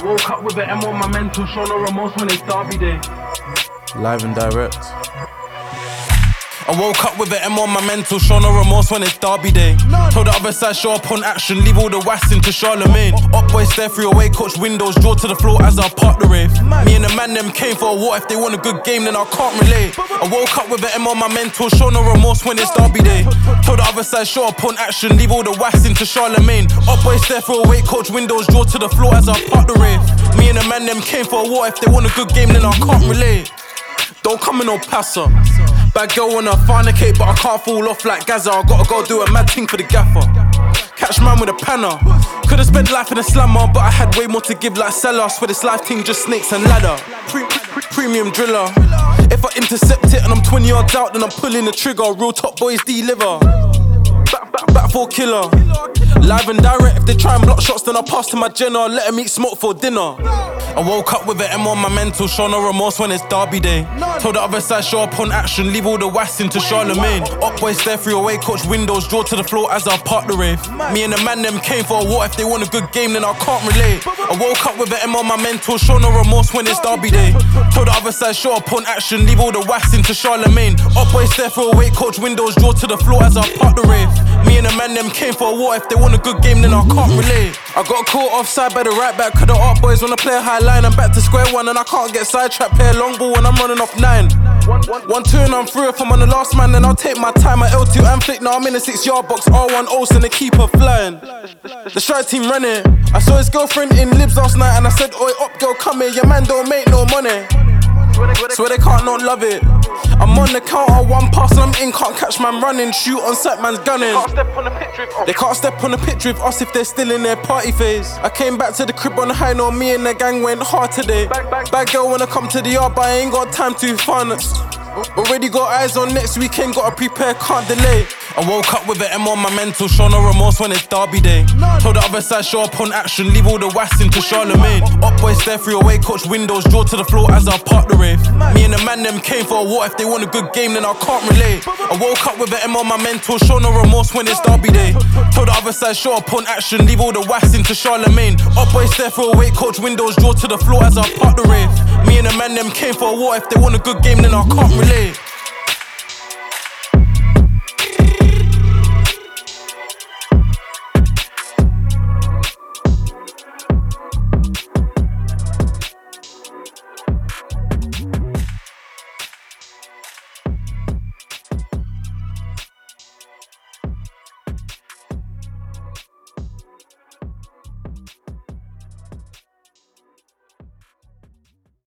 Woke up with an M on my mental, show no remorse when it's Derby day. Live and direct. I woke up with an M on my mental, show no remorse when it's Derby day. Told the other side, show up on action, leave all the wassing to Charlemagne. Up boys stare through away, coach windows, draw to the floor as I part the rave. Me and the man them came for a war, if they want a good game then I can't relate. I woke up with an M on my mental, show no remorse when it's Derby day. Told the other side, show up on action, leave all the wassing to Charlemagne. Up boys stare through away, coach windows, draw to the floor as I part the rave. Me and the man them came for a war, if they want a good game then I can't relate. Don't come in no passer. Bad girl wanna fornicate, but I can't fall off like Gaza. I gotta go do a mad thing for the gaffer. Catch man with a panner. Could've spent life in a slammer, but I had way more to give like Salah. Swear this life thing just snakes and ladder. Premium driller. If I intercept it and I'm 20 yards out, then I'm pulling the trigger. Real top boys deliver. Back for killer. Live and direct, if they try and block shots, then I'll pass to my Jenna. Let them eat smoke for dinner. I woke up with an M on my mental, show no remorse when it's Derby day. Told the other side, show up on action, leave all the wassing to Charlemagne. Up boys stare through away, coach windows, draw to the floor as I part the rave. Me and the man them came for a war, if they want a good game then I can't relate. I woke up with an M on my mental, show no remorse when it's Derby day. Told the other side, show up on action, leave all the wassing to Charlemagne. Up boys stare through away, coach windows, draw to the floor as I part the rave. Me and the man them came for a war, if they want a good game then I can't relate. I got caught offside by the right back, cause the up boys wanna play a high line. I'm back to square one and I can't get sidetracked. Play a long ball when I'm running off 9. 1-2 and I'm through. If I'm on the last man then I'll take my time. At L2 and flick, now I'm in a 6-yard box. R1 O's and the keeper flying. The strike team running. I saw his girlfriend in Libs last night and I said, oi up girl come here, your man don't make no money. Swear they can't not love it. I'm on the counter, one pass and I'm in. Can't catch man running, shoot on set man's gunning. They can't step on the pitch with us if they're still in their party phase. I came back to the crib on the high note, me and the gang went hard today. Bad girl wanna come to the yard but I ain't got time to fun. Already got eyes on next weekend, gotta prepare, can't delay. I woke up with an M on my mental, show no remorse when it's Derby day. Told the other side, show up on action, leave all the wassing to Charlemagne. Up boys stare through away, coach windows, draw to the floor as I part the rave. Me and the man them came for a war, if they want a good game then I can't relate. I woke up with an M on my mental, show no remorse when it's Derby day. Told the other side, show up on action, leave all the wassing to Charlemagne. Up boys stare through away, coach windows, draw to the floor as I part the rave. Me and the man them came for a war, if they want a good game then I can't relate.